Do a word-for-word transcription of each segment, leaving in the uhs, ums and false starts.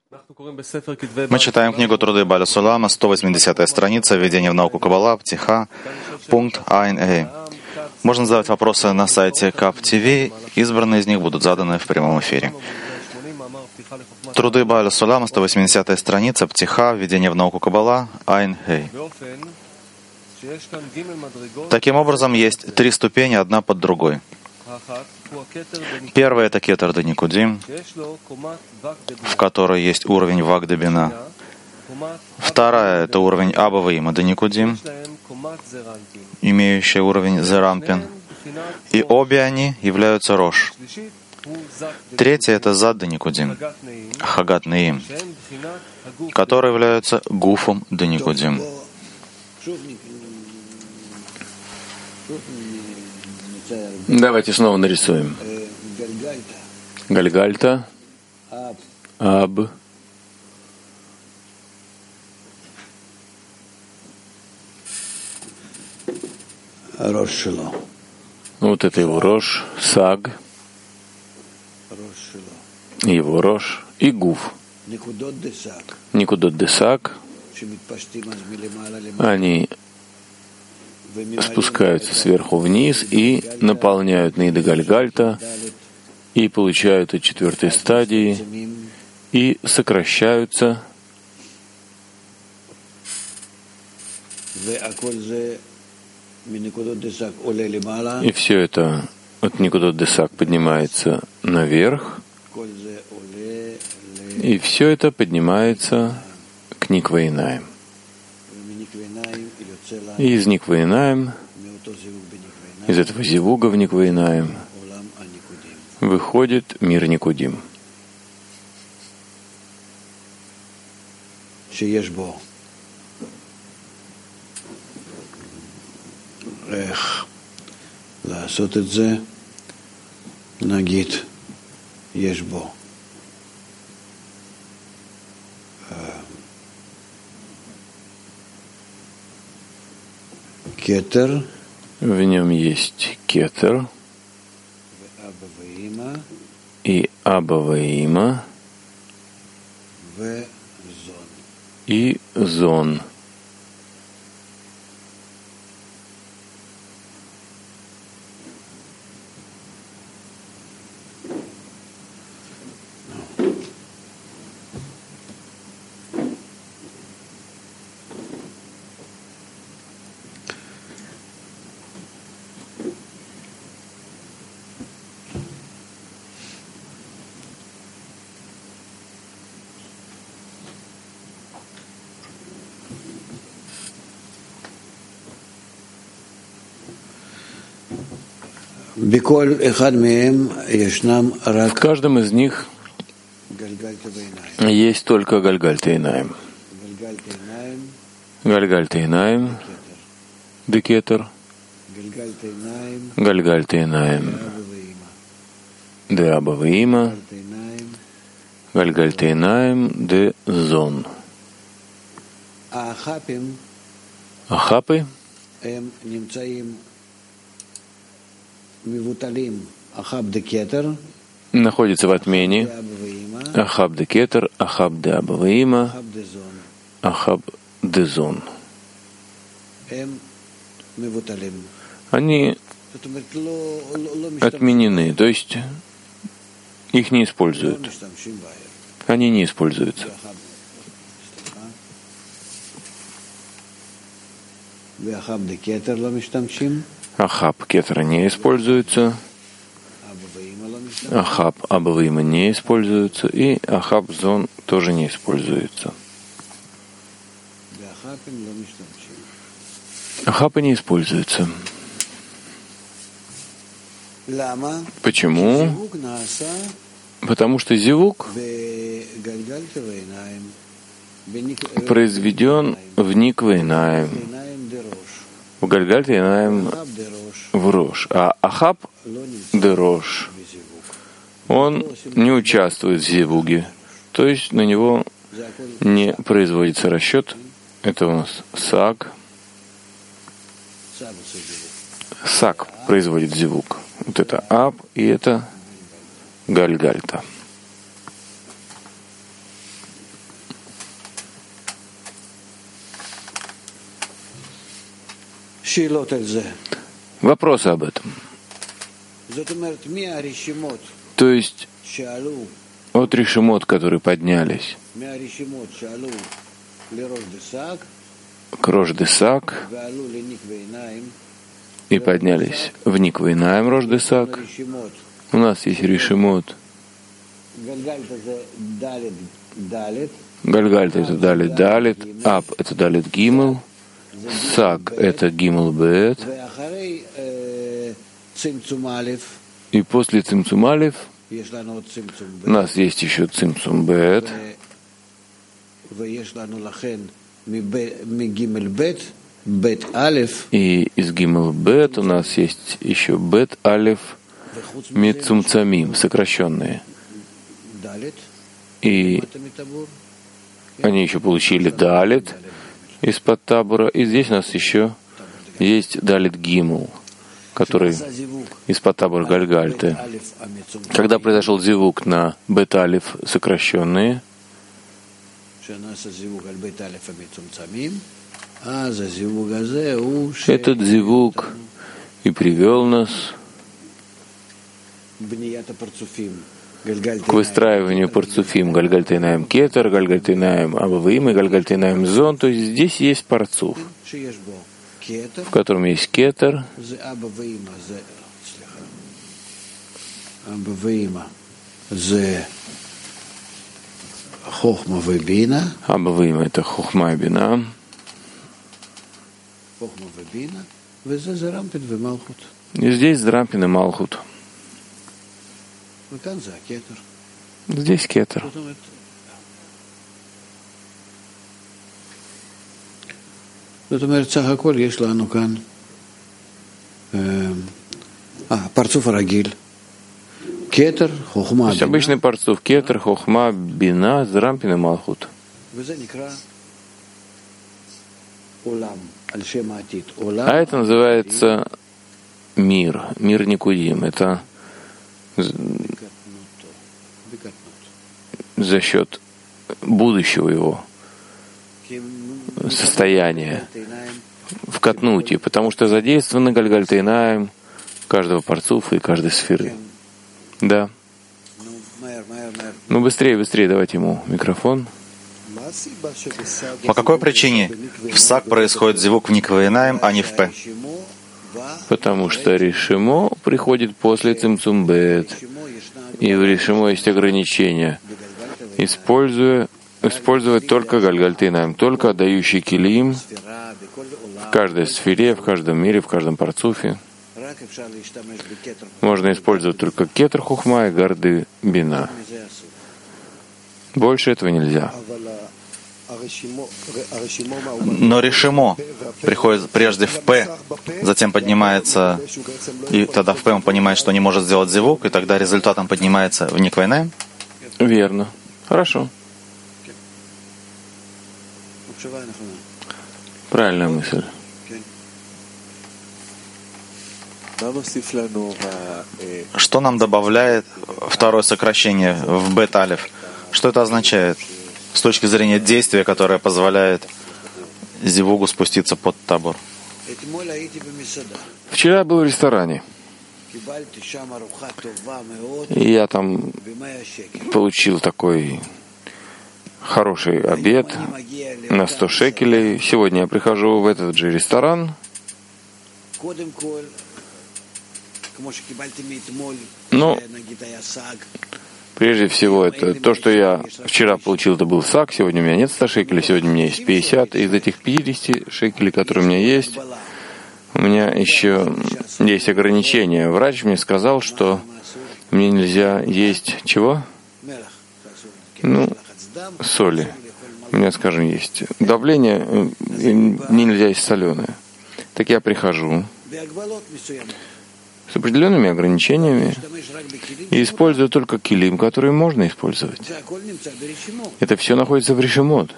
Мы читаем книгу Труды Бааля Сулама, сто восьмидесятая страница, введение в науку Каббала, Птиха, пункт Айн Эй. Можно задавать вопросы на сайте Каб ти ви, избранные из них будут заданы в прямом эфире. Труды Бааля Сулама, сто восьмидесятая страница, Птиха, введение в науку Каббала, Айн Эй. Таким образом, есть три ступени, одна под другой. Первая — это кетер де Никудим, в которой есть уровень Вагдабина. Вторая — это уровень Абаваима де Никудим, имеющий уровень Зерампин. И обе они являются Рош. Третья — это Зад де Никудим, Хагат Неим, которые являются Гуфом де Никудим. Давайте снова нарисуем. Гальгальта, Аб, вот это его Рош, Саг, его Рош и Гуф. Никудот де Саг, они спускаются сверху вниз и наполняют Нида Гальгальта, и получают от четвертой стадии, и сокращаются. И все это от Никудот де Саг поднимается наверх, и все это поднимается к Никвейнаим. И из Никвейнаим, из этого зивуга в Никвейнаим, выходит мир Никудим. В нем есть кетер и Абаваима и зон. В каждом из них есть только Гальгальта Инаим. Гальгальта Инаим, де кетер, Гальгальта Инаим, де Абаваима, Гальгальта Инаим, де зон. Ахапы находится в отмене Ахаб де кетер, Ахаб де Абаваима, Ахаб де зон. Они отменены, то есть их не используют. Они не используются. Ахаб кетера не используется, Ахаб Абаваима не используется, и Ахаб зон тоже не используется. Ахабы не используются. Почему? Потому что зивук произведен в Никвейнаим, в Гальгальте Инаим в Рош, а Ахаб де Рош, он не участвует в зивуге, то есть на него не производится расчет. Это у нас Саг. Саг производит зивуг. Вот это Аб, и это Гальгальта. Вопросы об этом. То есть от решимот, которые поднялись к Рош-Десак и поднялись в Никвейнаим Рош-Десак, у нас есть решимот. Гальгальт — это далит далит, Ап — это далит гимел, Сак — это гимел бет, и после цимцум алеф у нас есть еще цимцум бет, и из гимел бет у нас есть еще бет алеф мицумцамим, сокращенные. И они еще получили далит из-под табора. И здесь у нас еще есть далит гимл, который из-под табора Гальгальты. Когда произошел зивук на бет алиф сокращенные, этот зивук и привел нас к выстраиванию парцуфим Гальгальтейнаем Кетер, Гальгальтейнаем Абаваим и Гальгальтейнаем Зон. То есть здесь есть парцуф, в котором есть кетер, Абаваим — это хохма и бина, и здесь Зрампин и Малхут. Здесь кетер. זאת אומרת, סך הכל יש לנו כאן הפרצוף הרגיל, кетер, חוכמה, בינה. обычный парцуф кетер, хохма, бина, зрампин и малхут. А это называется мир, мир Никудим. Это за счет будущего его состояния в Катнуте, потому что задействованы Гальгальтейнаем каждого парцуфа и каждой сферы. Да. Ну быстрее, быстрее, давайте ему микрофон. По какой причине в Сак происходит зивук в Никвейнаим, а не в П? Потому что решимо приходит после цимцумбет, и в решимо есть ограничения, используя использовать только Гальгальтейнаим, только отдающий килим в каждой сфере, в каждом мире, в каждом парцуфе. Можно использовать только кетер хухма и гарды бина. Больше этого нельзя. Но решимо приходит прежде в П, затем поднимается, и тогда в П он понимает, что не может сделать зивук, и тогда результатом поднимается в Никвейнаим? Верно. Хорошо. Правильная мысль. Что нам добавляет второе сокращение в бет алиф? Что это означает с точки зрения действия, которое позволяет зивугу спуститься под табор? Вчера я был в ресторане, и я там получил такой хороший обед на сто шекелей. Сегодня я прихожу в этот же ресторан. Ну, прежде всего, это то, что я вчера получил, это был сак, сегодня у меня нет ста шекелей, сегодня у меня есть пятьдесят. Из этих пятидесяти шекелей, которые у меня есть, у меня еще есть ограничения. Врач мне сказал, что мне нельзя есть чего? Ну, соли. У меня, скажем, есть давление, мне нельзя есть соленое. Так я прихожу с определенными ограничениями и использую только килим, которые можно использовать. Это все находится в решимот.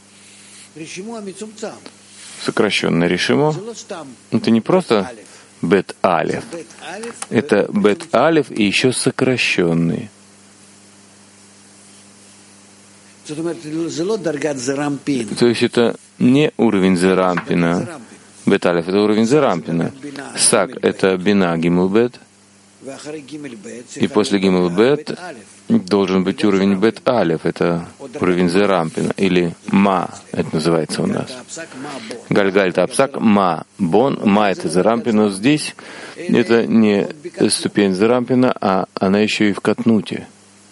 Сокращенное решимо. Это не просто бет алиф. Это бет алиф и еще сокращенный. То есть это не уровень зерампина. Бет-алеф — это уровень Зерампина. Сак — это бина гимл-бет. И после гимл-бет должен быть уровень бет-алеф, это уровень Зерампина. Или ма, это называется у нас. Гальгаль — это апсак, ма — бон, ма — это Зерампин. Но здесь это не ступень Зерампина, а она еще и в катнуте.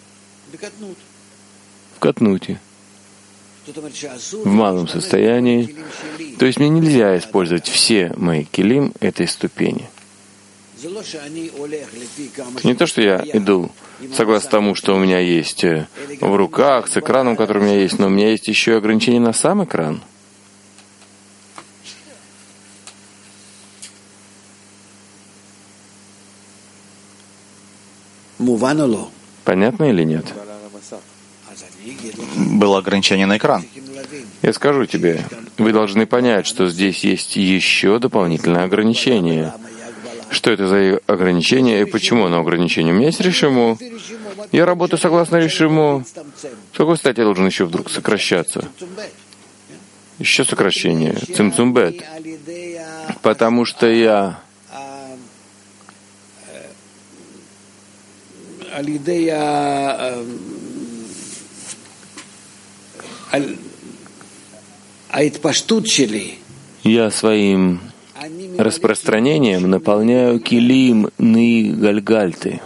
В катнуте. В малом состоянии. То есть мне нельзя использовать все мои килим этой ступени. Не то, что я иду согласно тому, что у меня есть в руках, с экраном, который у меня есть, но у меня есть еще и ограничения на сам экран. Понятно или нет? Было ограничение на экран. Я скажу тебе, вы должны понять, что здесь есть еще дополнительное ограничение. Что это за ограничение и почему оно ограничение? У меня есть решимо. Я работаю согласно решимо. С какой стати я должен еще вдруг сокращаться? Еще сокращение. Цимцумбет. Потому что я я своим распространением наполняю килим ны гальгальты.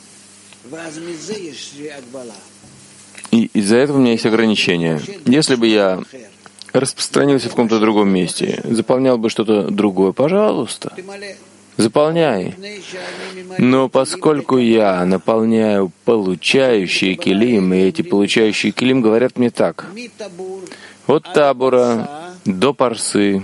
И из-за этого у меня есть ограничения. Если бы я распространился в каком-то другом месте, заполнял бы что-то другое, пожалуйста, заполняй. Но поскольку я наполняю получающие килим, и эти получающие килим говорят мне так: от табура до парсы,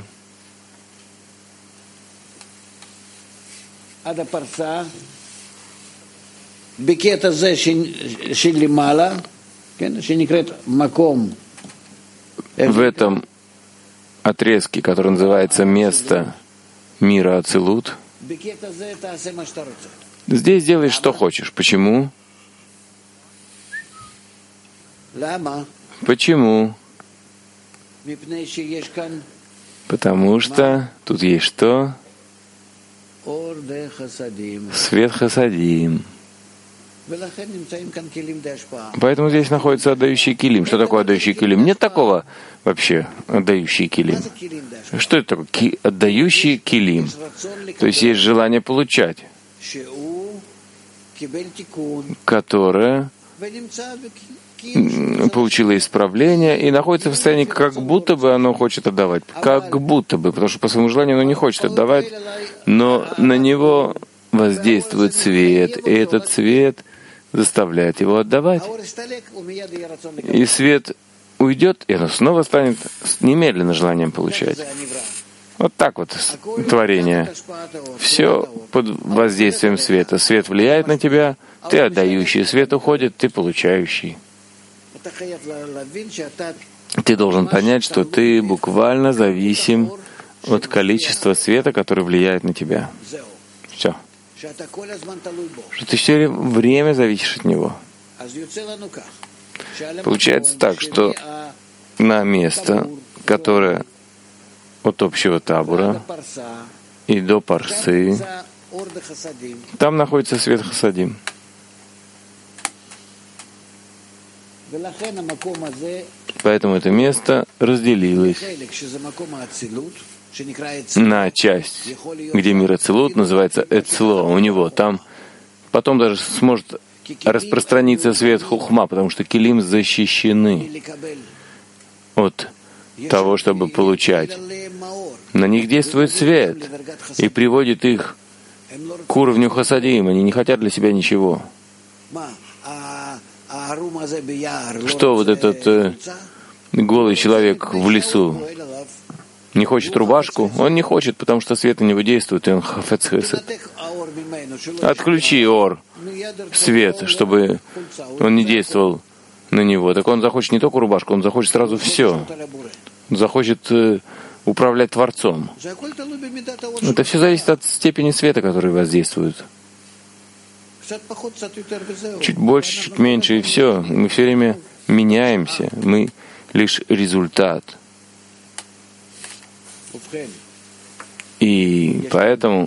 в этом отрезке, который называется «Место мира Ацилут», здесь делаешь, что хочешь. Почему? Почему? Потому что тут есть что? Свет хасадим. Поэтому здесь находится отдающий килим. Что такое отдающий килим? Нет такого вообще отдающий килим. Что это такое? Ки- отдающий килим. То есть есть желание получать, которое получило исправление и находится в состоянии, как будто бы оно хочет отдавать. Как будто бы, потому что по своему желанию оно не хочет отдавать, но на него воздействует свет, и этот свет заставляет его отдавать. И свет уйдет, и оно снова станет с немедленным желанием получать. Вот так вот творение. Все под воздействием света. Свет влияет на тебя, ты отдающий, свет уходит, ты получающий. Ты должен понять, что ты буквально зависим от количества света, который влияет на тебя. Все. Что ты все время зависишь от него. Получается так, что на место, которое от общего табура и до парсы, там находится свет хасадим. Поэтому это место разделилось на часть, где мир Ацилут называется Эцло. У него там потом даже сможет распространиться свет Хухма, потому что килим защищены от того, чтобы получать. На них действует свет и приводит их к уровню хасадим. Они не хотят для себя ничего. Что вот этот э, голый человек в лесу не хочет рубашку? Он не хочет, потому что свет на него действует, и он хафец хесед. Отключи ор, свет, чтобы он не действовал на него. Так он захочет не только рубашку, он захочет сразу все. Он захочет э, управлять Творцом. Это все зависит от степени света, который воздействует. Чуть больше, чуть меньше, и все. Мы все время меняемся. Мы лишь результат. И поэтому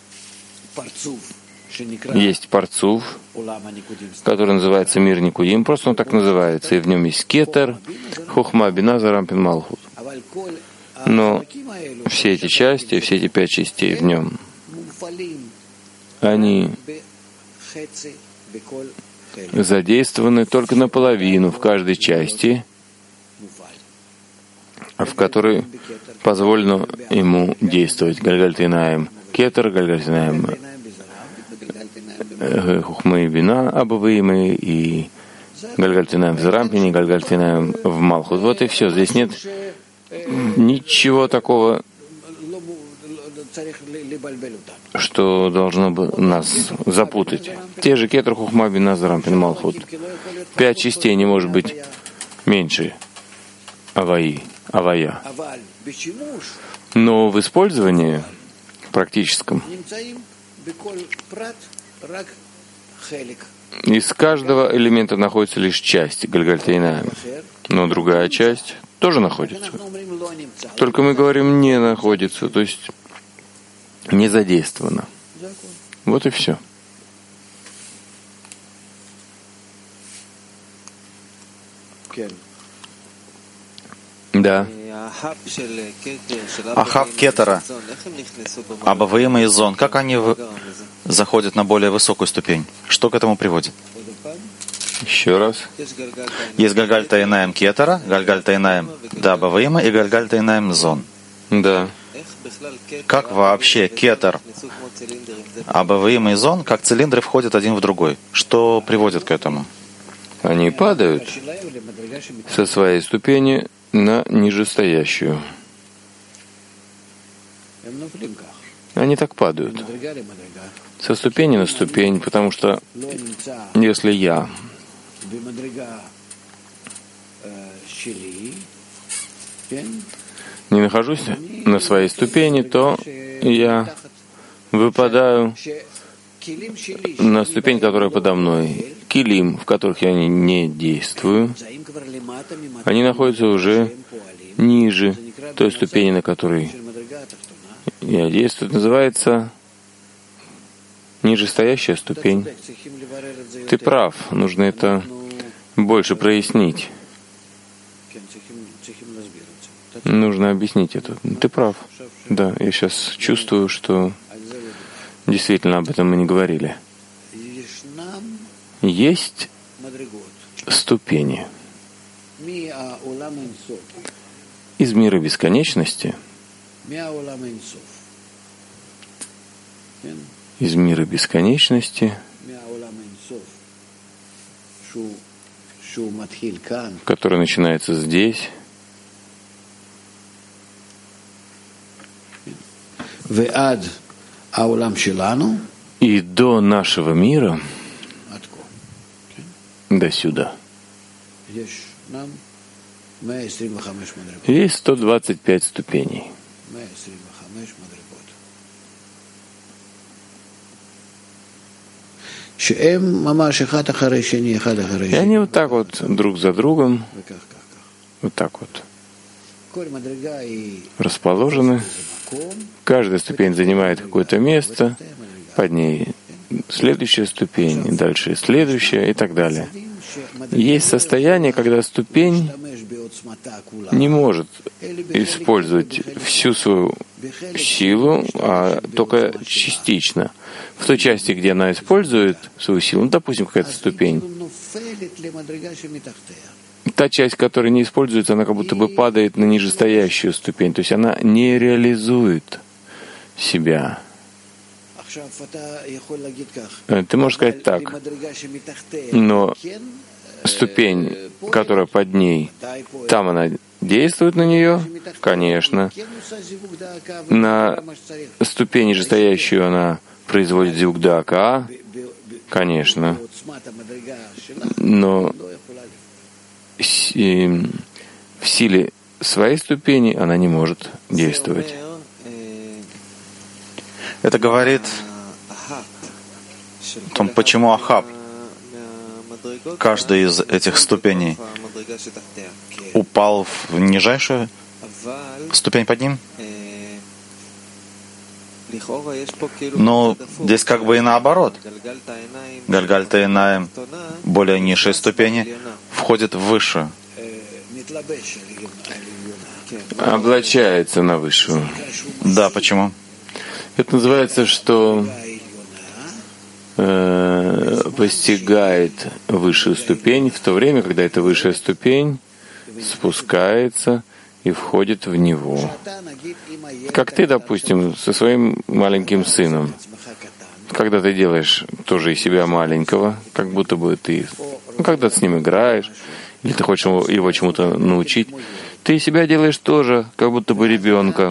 есть парцув, который называется мир Никудим, просто он так называется, и в нем есть кетер, хухма, бина, зарампин, малхут. Но все эти части, все эти пять частей в нем, они задействованы только наполовину в каждой части, в которой позволено ему действовать. Гальгальтинаем кетер, гальгальтинаем хухмы и бина обываемые, и гальгальтинаем в зарампине, гальгальтинаем в малхут. Вот и все. Здесь нет ничего такого, что должно бы нас запутать. Те же кетер, хухма, бина, зарампин, малхут. Пять частей не может быть меньше аваи, авая. Но в использовании практическом из каждого элемента находится лишь часть гальгальтейнаем, но другая часть тоже находится. Только мы говорим «не находится», то есть не задействовано. Вот и все. Да. Ахав кетера, обываемый зон, как они в... заходят на более высокую ступень? Что к этому приводит? Еще раз. Есть гальгальтайнаем кетера, гальгальтайнаем дабаваима и гальгальтайнаем зон. Да. Как вообще кетер, абаваима и зон, как цилиндры входят один в другой? Что приводит к этому? Они падают со своей ступени на нижестоящую. Они так падают. Со ступени на ступень, потому что если я не нахожусь на своей ступени, то я выпадаю на ступень, которая подо мной. Килим, в которых я не действую, они находятся уже ниже той ступени, на которой я действую. Это называется нижестоящая ступень. Ты прав, нужно это больше прояснить. Нужно объяснить это. Ты прав. Да, я сейчас чувствую, что действительно об этом мы не говорили. Есть ступени из мира бесконечности, из мира бесконечности, который начинается здесь, и до нашего мира, до сюда. Есть сто двадцать пять ступеней. И они вот так вот друг за другом, вот так вот расположены. Каждая ступень занимает какое-то место, под ней следующая ступень, дальше следующая и так далее. Есть состояние, когда ступень не может использовать всю свою силу, а только частично. В той части, где она использует свою силу, ну, допустим, какая-то ступень, та часть, которая не используется, она как будто бы падает на нижестоящую ступень, то есть она не реализует себя. Ты можешь сказать так, но ступень, которая под ней, там она действует на нее, конечно. На ступени нижестоящую она производит звук дака, конечно. Но в силе своей ступени она не может действовать. Это говорит о том, почему Ахав, каждая из этих ступеней, упал в нижайшую ступень под ним. Но здесь как бы и наоборот. Гальгальта Инаим, более низшие ступени, входит в высшую. Облачается на высшую. Да, почему? Это называется, что э, постигает высшую ступень в то время, когда эта высшая ступень спускается и входит в него. Как ты, допустим, со своим маленьким сыном. Когда ты делаешь тоже из себя маленького, как будто бы ты, ну, когда ты с ним играешь, или ты хочешь его, его чему-то научить, ты себя делаешь тоже, как будто бы ребенка.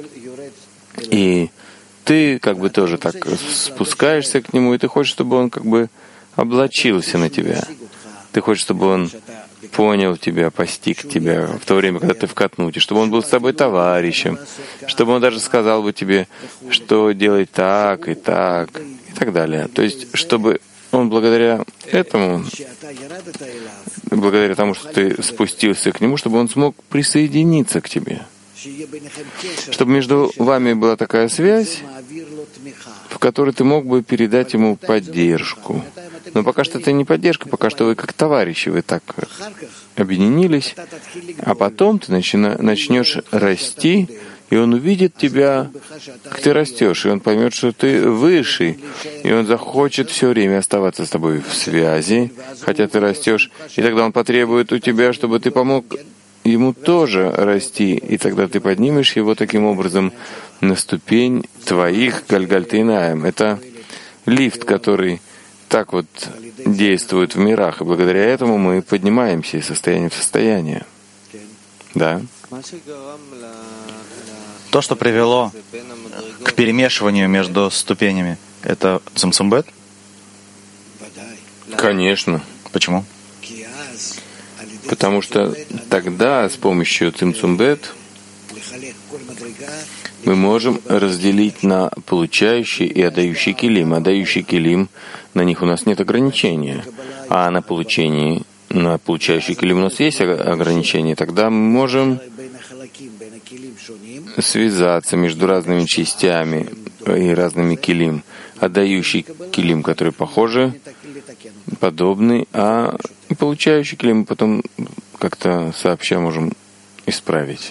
И ты как бы тоже так спускаешься к нему, и ты хочешь, чтобы он как бы облачился на тебя. Ты хочешь, чтобы он понял тебя, постиг тебя в то время, когда ты в катнуте, чтобы он был с тобой товарищем, чтобы он даже сказал бы тебе, что делать так и так, и так далее. То есть, чтобы он благодаря этому, благодаря тому, что ты спустился к нему, чтобы он смог присоединиться к тебе. Чтобы между вами была такая связь, в которой ты мог бы передать ему поддержку. Но пока что это не поддержка, пока что вы как товарищи, вы так объединились, а потом ты начина, начнешь расти, и он увидит тебя, как ты растешь, и он поймет, что ты выше, и он захочет все время оставаться с тобой в связи, хотя ты растешь, и тогда он потребует у тебя, чтобы ты помог ему тоже расти, и тогда ты поднимешь его таким образом на ступень твоих Гальгальта Инаим. Это лифт, который так вот действует в мирах, и благодаря этому мы поднимаемся из состояния в состояние. Да? То, что привело к перемешиванию между ступенями, это цимцумбет? Конечно. Почему? Потому что тогда с помощью цимцумбет мы можем разделить на получающий и отдающий килим. Отдающий килим, на них у нас нет ограничения, а на получении, на получающий килим у нас есть ограничения. Тогда мы можем связаться между разными частями и разными килим. Отдающий килим, которые похожи, подобны, а получающий килим мы потом как-то сообща можем исправить.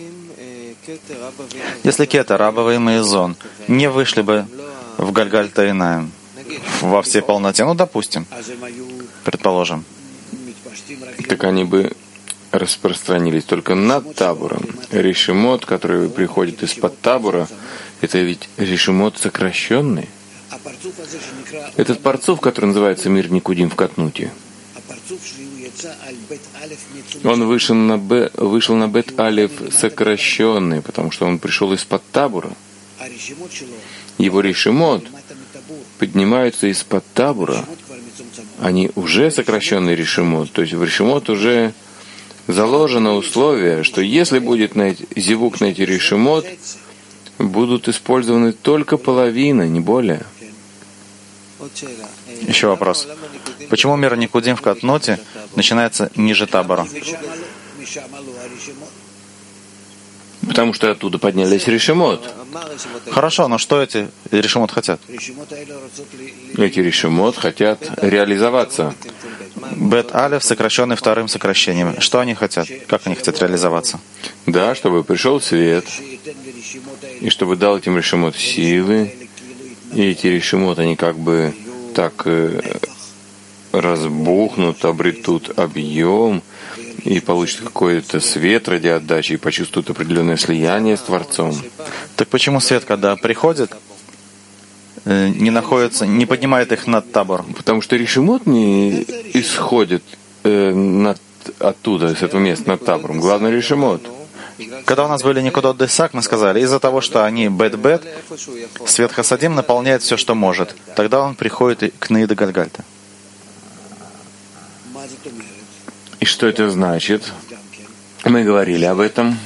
Если Кетер, Рабава и Маизон не вышли бы в Гальгальта Инаим во всей полноте, ну, допустим, предположим, так они бы распространились только над табором. Ришимот, который приходит из-под табора, это ведь ришимот сокращенный. Этот парцуф, который называется мир Никудим в Катнуте, он вышел на, Б, вышел на Бет Алеф сокращенный, потому что он пришел из-под табора. Его ришимот поднимаются из-под табора. Они уже сокращенный ришимот. То есть в ришимот уже заложено условие, что если будет найти, зивук на эти ришимот, будут использованы только половина, не более. Еще вопрос. Почему мир Никудим в Катнуте начинается ниже табора? Потому что оттуда поднялись ришимот. Хорошо, но что эти ришимот хотят? Эти ришимот хотят реализоваться. Бет Алеф, сокращенный вторым сокращением. Что они хотят? Как они хотят реализоваться? Да, чтобы пришел свет, и чтобы дал этим ришимот силы, и эти ришимот, они как бы так э, разбухнут, обретут объем, и получат какой-то свет ради отдачи, и почувствуют определенное слияние с Творцом. Так почему свет, когда приходит, э, не находится, не поднимает их над табором? Потому что ришимот не исходит э, над, оттуда, с этого места, над табором. Главное ришимот. Когда у нас были Никудот Десак, мы сказали, из-за того, что они бет-бет, свет Хасадим наполняет все, что может. Тогда он приходит к Наида Гальгальта. И что это значит? Мы говорили об этом.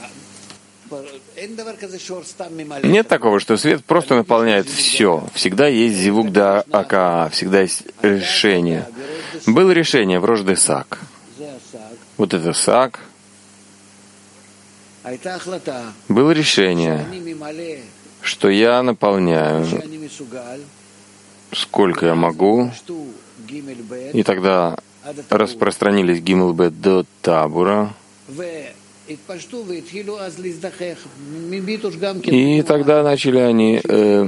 Нет такого, что свет просто наполняет все. Всегда есть зивук да ака, всегда есть решение. Было решение в Рош Десак. Вот это сак. Было решение, что я наполняю, сколько я могу, и тогда распространились гимл бет до табура, и тогда начали они э,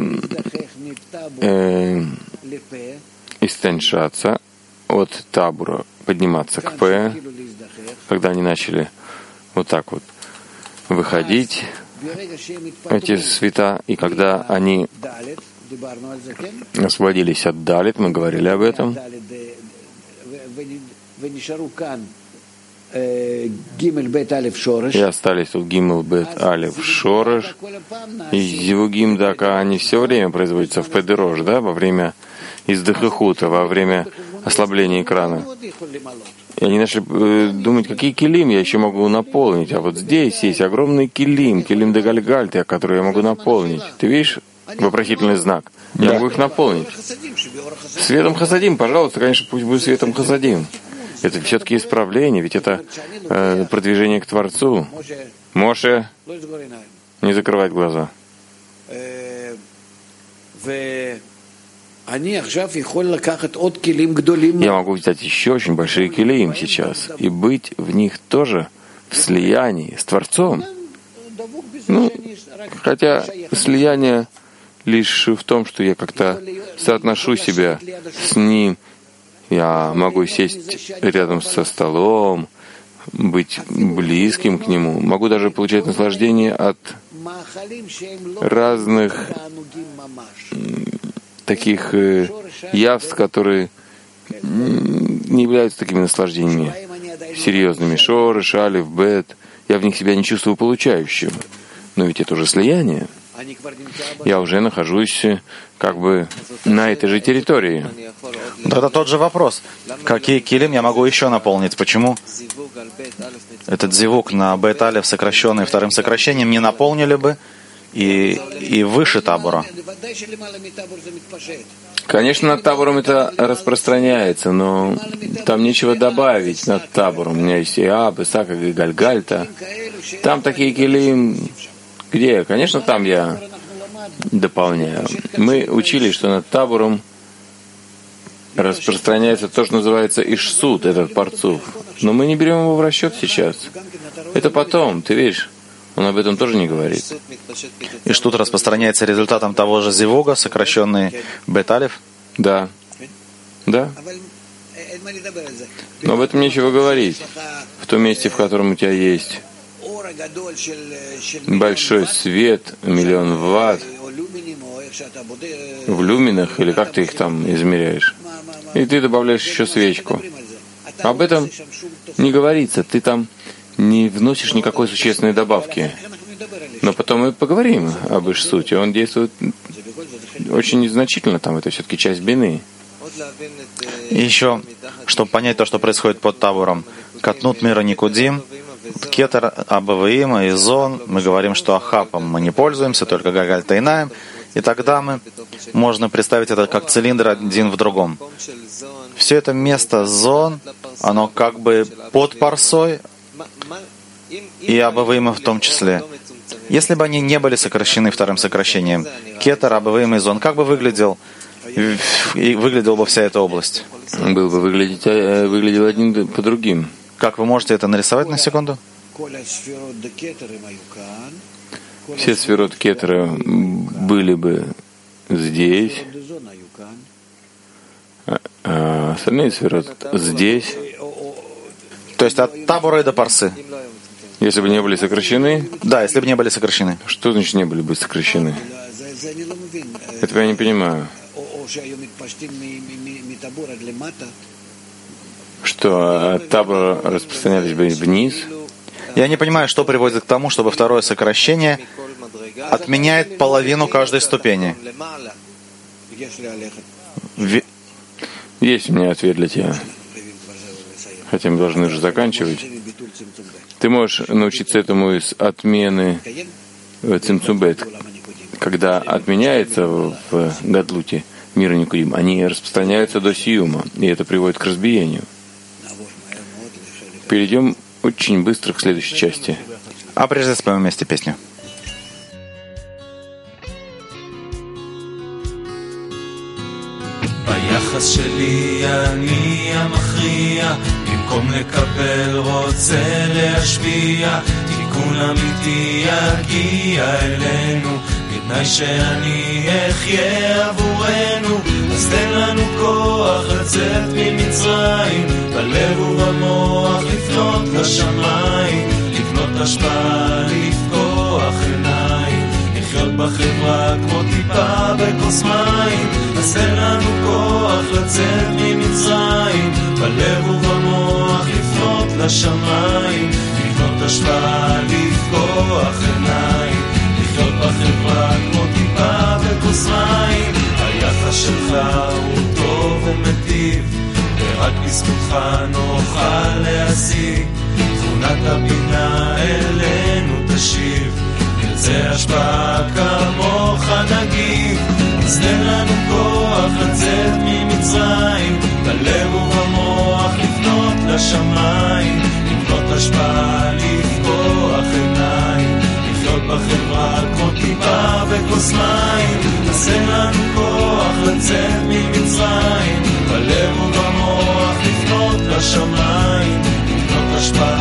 э, истончаться от табура, подниматься к П, когда они начали вот так вот выходить, эти света, и когда они освободились от далит, мы говорили об этом, и остались тут гимл бет алев шореш, и зивугим дака, они все время производятся в педерош, да, во время издыхахута, во время ослабления экрана. И они начали э, думать, какие килим я еще могу наполнить. А вот здесь есть огромный килим, килим де гальгальте, который я могу наполнить. Ты видишь вопросительный знак? Я да. могу их наполнить. Светом хасадим, пожалуйста, конечно, пусть будет светом хасадим. Это все-таки исправление, ведь это э, продвижение к Творцу. Моше, не закрывать глаза. Я могу взять еще очень большие килим сейчас и быть в них тоже в слиянии с Творцом. Ну, хотя слияние лишь в том, что я как-то соотношу себя с Ним. Я могу сесть рядом со столом, быть близким к Нему. Могу даже получать наслаждение от разных таких э, явств, которые не являются такими наслаждениями серьезными. Шореш, алиф, бет. Я в них себя не чувствую получающим. Но ведь это уже слияние. Я уже нахожусь как бы на этой же территории. Тогда тот же вопрос. Какие килим я могу еще наполнить? Почему этот зивук на бет алиф, сокращенный вторым сокращением, не наполнили бы и, и выше табура? Конечно, над табором это распространяется, но там нечего добавить над табором. У меня есть и Аб, и Сака, и Гальгальта. Там такие килим. Где? Конечно, там я дополняю. Мы учились, что над табором распространяется то, что называется ишсуд, этот парцуф. Но мы не берем его в расчет сейчас. Это потом, ты видишь, он об этом тоже не говорит. Ишсуд распространяется результатом того же зивуга, сокращенный бет алиф? Да. Да. Но об этом нечего говорить. В том месте, в котором у тебя есть большой свет, миллион ватт, в люминах, или как ты их там измеряешь, и ты добавляешь еще свечку. Об этом не говорится, ты там не вносишь никакой существенной добавки. Но потом мы поговорим об ишсуте. Он действует очень незначительно, там это все-таки часть бины. И еще, чтобы понять то, что происходит под табором, катнут мира никудим, кетер, абаваим и зон, мы говорим, что ахапом мы не пользуемся, только гагаль тайнаем, и тогда мы можно представить это как цилиндр один в другом. Все это место зон, оно как бы под парсой, и абаваима в том числе. Если бы они не были сокращены вторым сокращением, кетер, абаваим и зон, как бы выглядел, и выглядела бы вся эта область? Был бы выглядеть, выглядел один по другим. Как вы можете это нарисовать на секунду? Все сферот кетера были бы здесь, а остальные сферот здесь. То есть от табора и до парсы. Если бы не были сокращены? Да, если бы не были сокращены. Что значит не были бы сокращены? Этого я не понимаю. Что от табора распространялись бы вниз? Я не понимаю, что приводит к тому, чтобы второе сокращение отменяет половину каждой ступени. Ви... Есть у меня ответ для тебя. Хотя мы должны уже заканчивать. Ты можешь научиться этому из отмены цимцубет. Когда отменяется в гадлуте мира никудим, они распространяются до сиюма, и это приводит к разбиению. Перейдем очень быстро к следующей части. А прежде споем вместе песню. היחס שלי אני המכריע, במקום לקבל רוצה להשפיע, תיקון אמיתי יגיע אלינו, בתנאי שאני אחיה עבורנו. אז תן לנו כוח לצאת ממצרים, בלב ובמוח לפנות לשמיים, לבנות השפעה, לפקוח עיניים, לחיות בחברה כמו טיפה בכוס מים. אז תן לנו כוח לצאת ממצרים, בלב ובמוח לפנות לשמיים, לבנות השפעה, לפקוח עיניים, לחיות בחברה כמו טיפה בכוס מים. היחס שלך הוא טוב ומטיב, ורק בזכותך נוכל להשיג, תכונת הבינה אלינו תשיב, נרצה השפעה כמוך נגיב. אז תן לנו כוח לצאת ממצרים, בלב ובמוח לפנות לשמיים, לבנות השפעה, לפקוח עיניים, לחיות בחברה כמו טיפה בכוס מים. אז תן לנו כוח לצאת ממצרים, בלב ובמוח לפנות לשמיים, לבנות השפעה